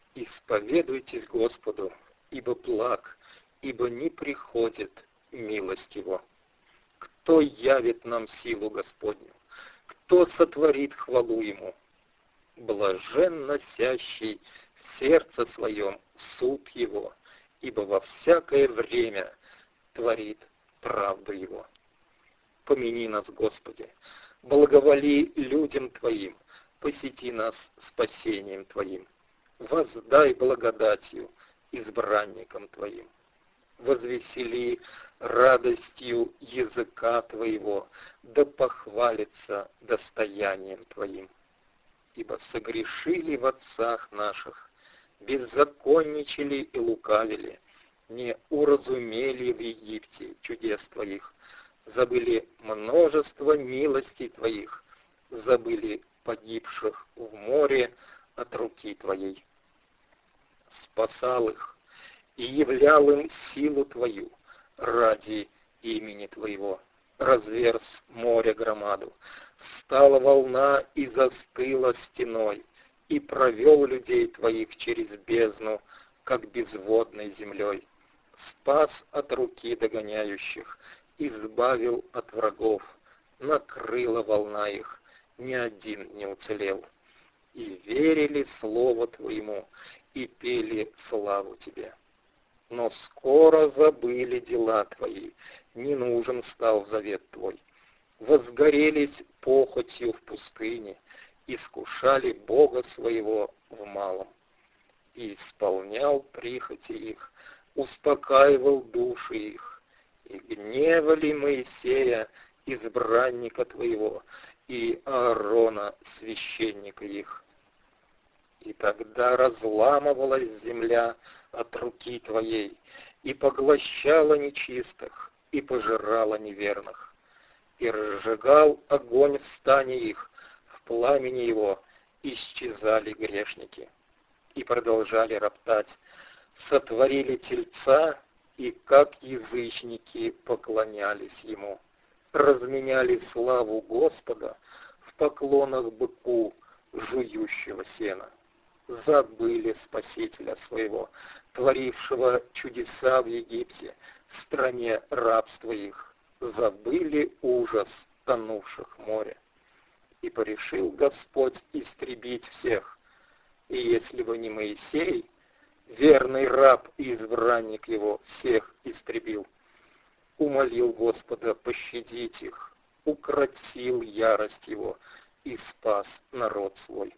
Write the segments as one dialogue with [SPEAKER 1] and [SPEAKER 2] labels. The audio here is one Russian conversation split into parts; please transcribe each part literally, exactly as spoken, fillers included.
[SPEAKER 1] Исповедуйтесь Господу, ибо благ, ибо не приходит милость Его. Кто явит нам силу Господню? Кто сотворит хвалу Ему? Блажен носящий в сердце своем суд Его, ибо во всякое время творит правду Его. Помяни нас, Господи, благоволи людям Твоим, посети нас спасением Твоим, воздай благодатью избранникам Твоим, возвесели радостью языка Твоего, да похвалится достоянием Твоим. Ибо согрешили в отцах наших, беззаконничали и лукавили, не уразумели в Египте чудес Твоих, забыли множество милостей Твоих, забыли погибших в море от руки Твоей. Спасал их и являл им силу Твою ради имени Твоего. Разверз море громаду, встала волна и застыла стеной, и провел людей Твоих через бездну, как безводной землей. Спас от руки догоняющих, избавил от врагов, накрыла волна их, ни один не уцелел. И верили слову Твоему, и пели славу Тебе. Но скоро забыли дела Твои, не нужен стал завет Твой. Возгорелись похотью в пустыне, искушали Бога своего в малом. И исполнял прихоти их, успокаивал души их, и гневали Моисея, избранника Твоего, и Аарона, священника их. И тогда разламывалась земля от руки Твоей, и поглощала нечистых, и пожирала неверных. И разжигал огонь в стане их, в пламени его исчезали грешники. И продолжали роптать, сотворили тельца, и как язычники поклонялись ему. Разменяли славу Господа в поклонах быку, жующего сена. Забыли Спасителя своего, творившего чудеса в Египте, в стране рабства их. Забыли ужас тонувших в море. И порешил Господь истребить всех. И если бы не Моисей, верный раб и избранник его, всех истребил. Умолил Господа пощадить их, укротил ярость его и спас народ свой.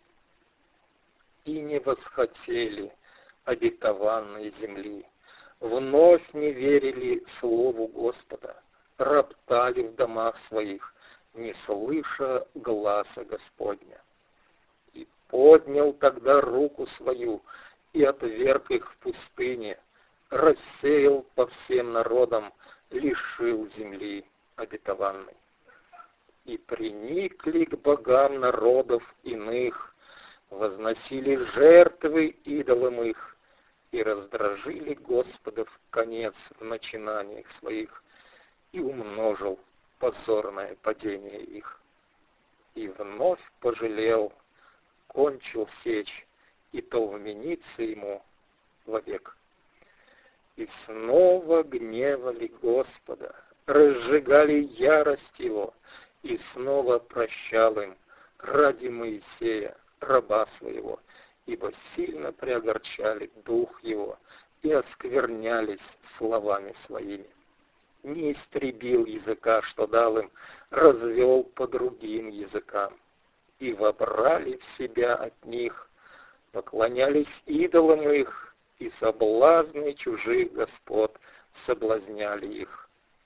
[SPEAKER 1] И не восхотели обетованной земли, вновь не верили слову Господа, роптали в домах своих, не слыша гласа Господня. И поднял тогда руку свою и отверг их в пустыне, рассеял по всем народам, лишил земли обетованной. И приникли к богам народов иных, возносили жертвы идолам их, и раздражили Господа в конец в начинаниях своих, и умножил позорное падение их. И вновь пожалел, кончил сечь, и то вменится ему вовек. И снова гневали Господа, разжигали ярость его, и снова прощал им ради Моисея, раба своего, ибо сильно приогорчали дух его и осквернялись словами своими. Не истребил языка, что дал им, развел по другим языкам, и вобрали в себя от них, поклонялись идолам их, и соблазны чужих господ соблазняли их.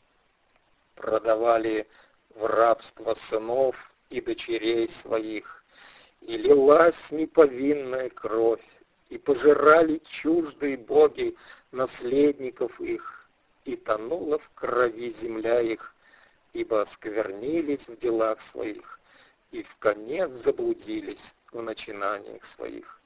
[SPEAKER 1] Продавали в рабство сынов и дочерей своих, и лилась неповинная кровь, и пожирали чуждые боги наследников их, и тонула в крови земля их, ибо осквернились в делах своих, и в конец заблудились в начинаниях своих.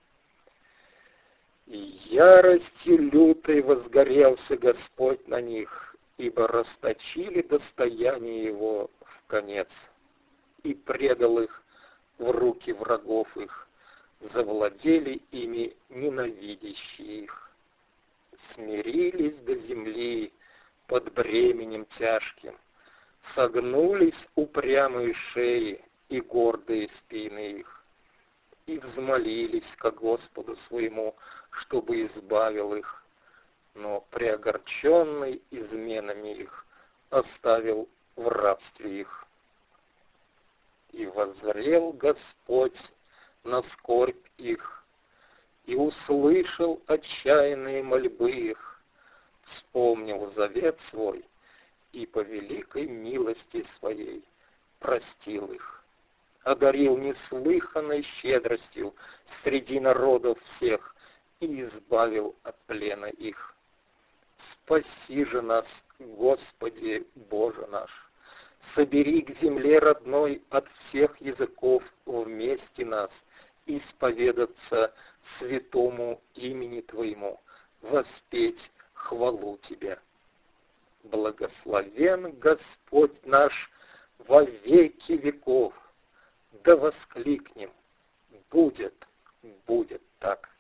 [SPEAKER 1] И яростью лютой возгорелся Господь на них, ибо расточили достояние его в конец, и предал их в руки врагов их, завладели ими ненавидящие их. Смирились до земли под бременем тяжким, согнулись упрямые шеи и гордые спины их, и взмолились ко Господу своему, чтобы избавил их, но преогорченный изменами их оставил в рабстве их. И воззрел Господь на скорбь их, и услышал отчаянные мольбы их, вспомнил завет свой, и по великой милости своей простил их, одарил неслыханной щедростью среди народов всех и избавил от плена их. Спаси же нас, Господи Боже наш, собери к земле родной от всех языков вместе нас, исповедаться святому имени Твоему, воспеть хвалу Тебя. Благословен Господь наш во веки веков, да воскликнем: будет, будет так.